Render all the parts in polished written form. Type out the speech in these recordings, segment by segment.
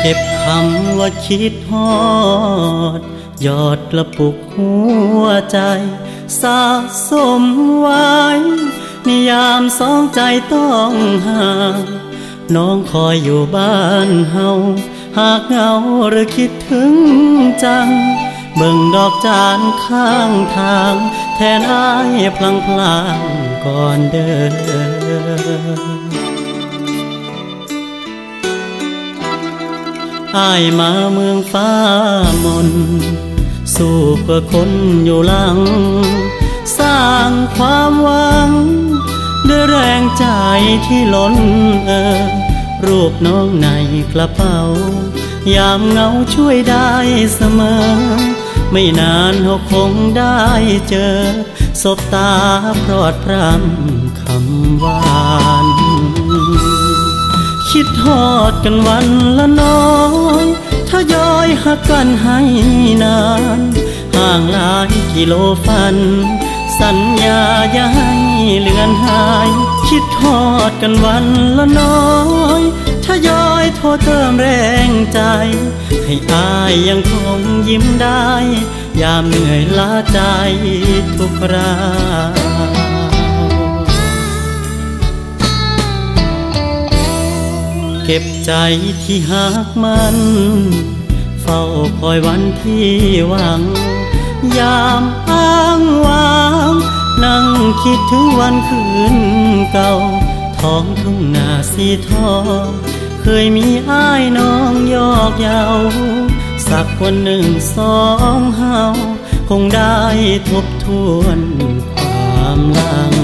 ก็บคำว่าคิดฮอดยอดกระปุกหัวใจสะสมไว้นิยามสองใจต้องห่างน้องคอยอยู่บ้านเฮาหากเหงาหรือคิดถึงจังเบิ่งดอกจานข้างทางแทนอ้ายพลังพลางก่อนเดินอ้ายมาเมืองฟ้ามนสู้เพื่อคนอยู่หลังสร้างความหวังด้วยแรงใจที่ล้นรูปน้องในกระเป๋ายามเหงาช่วยได้เสมอไม่นานเราคงได้เจอสบตาพรอดพรำคำหวานคิดฮอดกันวันละน้อยทยอยหักกันให้นานห่างหลายกิโลฟันสัญญาอย่าให้เลือนหายคิดฮอดกันวันละน้อยทยอยโทรเติมแรงใจให้อายยังคงยิ้มได้ยามเหนื่อยล้าใจทุกคราเก็บใจที่หักมันเฝ้าคอยวันที่หวังยามอ้างว้างนั่งคิดถึงวันคืนเก่าท้องทุ่งนาสีทองเคยมีอ้ายน้องยอกเย้าสักวันหนึ่งสองเฮาคงได้ทบทวนความหลัง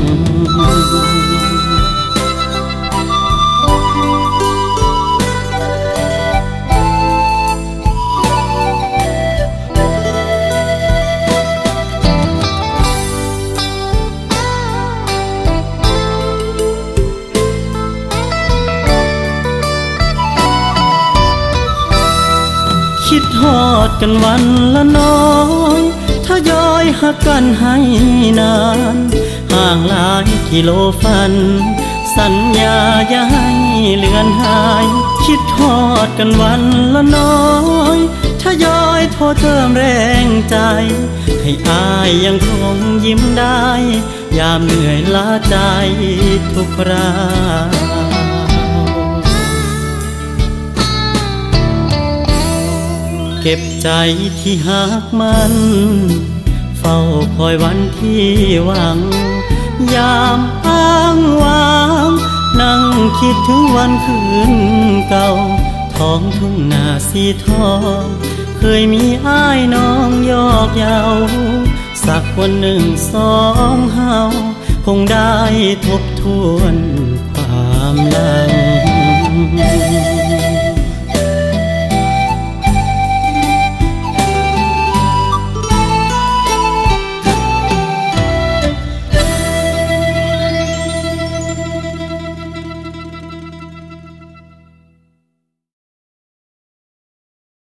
คิดฮอดกันวันละน้อยทยอยหักกันให้นานห่างหลายกิโลฟันสัญญาอย่าให้เลือนหายคิดฮอดกันวันละน้อยทยอยโทรเติมแรงใจให้อายยังคงยิ้มได้ยามเหนื่อยล้าใจทุกคราเก็บใจที่หักมันเฝ้าคอยวันที่หวังยามอ้างว้างนั่งคิดถึงวันคืนเก่าท้องทุ่งนาสีทองเคยมีอ้ายน้องยอกเย้าสักวันหนึ่งสองเฮาคงได้ทบทวนความหลัง